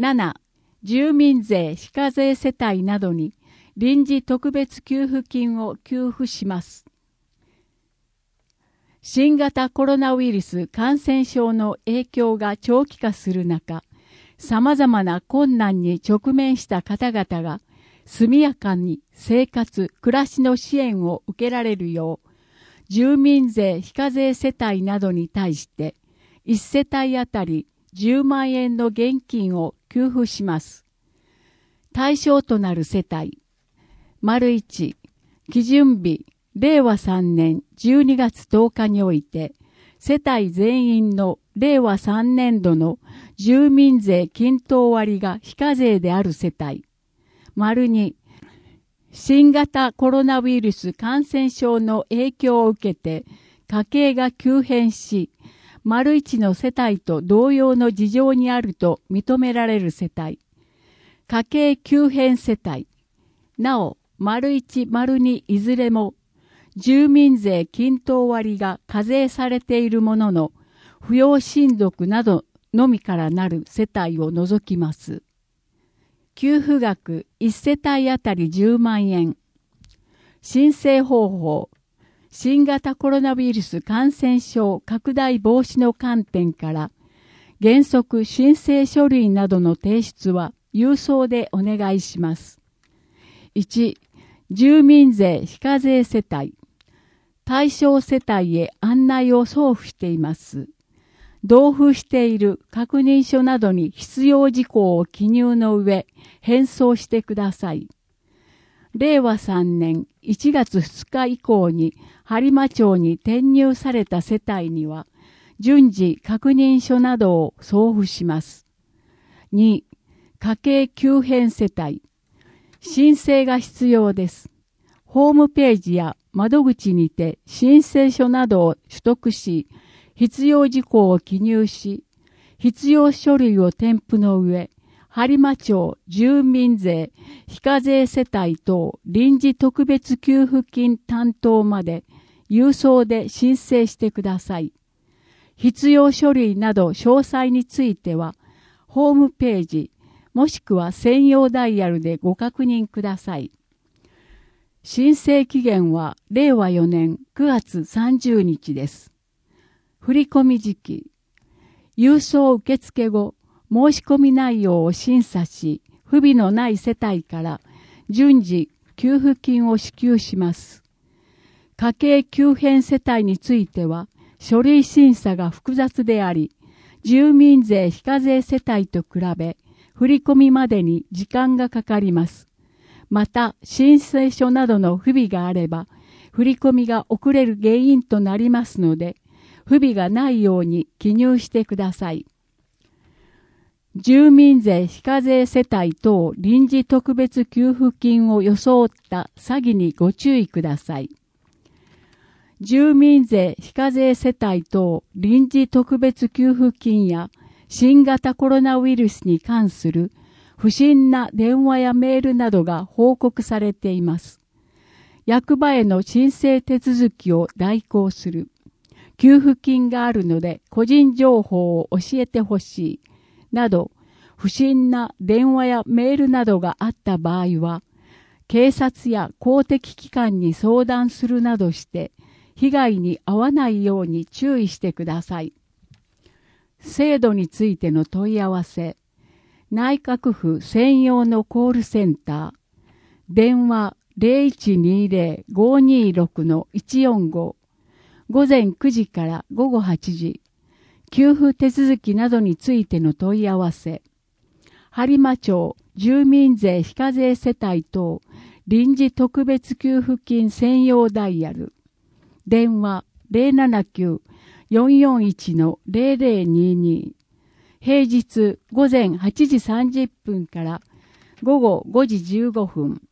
7、住民税非課税世帯などに臨時特別給付金を給付します。新型コロナウイルス感染症の影響が長期化する中、様々な困難に直面した方々が速やかに生活・暮らしの支援を受けられるよう、住民税非課税世帯などに対して1世帯あたり10万円の現金を給付します。対象となる世帯、1、基準日、令和3年12月10日において、世帯全員の令和3年度の住民税均等割が非課税である世帯。2、新型コロナウイルス感染症の影響を受けて家計が急変し、1の世帯と同様の事情にあると認められる世帯。家計急変世帯。なお、1、2いずれも住民税均等割が課税されているものの、扶養親族などのみからなる世帯を除きます。給付額1世帯あたり10万円。申請方法。新型コロナウイルス感染症拡大防止の観点から、原則申請書類などの提出は郵送でお願いします。1、住民税非課税世帯。対象世帯へ案内を送付しています。同封している確認書などに必要事項を記入の上、返送してください。令和3年1月2日以降に播磨町に転入された世帯には、順次確認書などを送付します。2、家計急変世帯。申請が必要です。ホームページや窓口にて申請書などを取得し、必要事項を記入し、必要書類を添付の上、播磨町住民税非課税世帯等臨時特別給付金担当まで郵送で申請してください。必要書類など詳細については、ホームページ、もしくは専用ダイヤルでご確認ください。申請期限は令和4年9月30日です。振込時期。郵送受付後、申し込み内容を審査し、不備のない世帯から順次給付金を支給します。家計急変世帯については、書類審査が複雑であり、住民税非課税世帯と比べ、振り込みまでに時間がかかります。また、申請書などの不備があれば、振り込みが遅れる原因となりますので、不備がないように記入してください。住民税非課税世帯等臨時特別給付金を装った詐欺にご注意ください。住民税非課税世帯等臨時特別給付金や新型コロナウイルスに関する不審な電話やメールなどが報告されています。役場への申請手続きを代行する。給付金があるので個人情報を教えてほしい。など、不審な電話やメールなどがあった場合は、警察や公的機関に相談するなどして、被害に遭わないように注意してください。制度についての問い合わせ。内閣府専用のコールセンター。電話 0120-526-145。午前9時から午後8時。給付手続きなどについての問い合わせ。播磨町住民税非課税世帯等臨時特別給付金専用ダイヤル。電話 079-441-0022。平日午前8時30分から午後5時15分。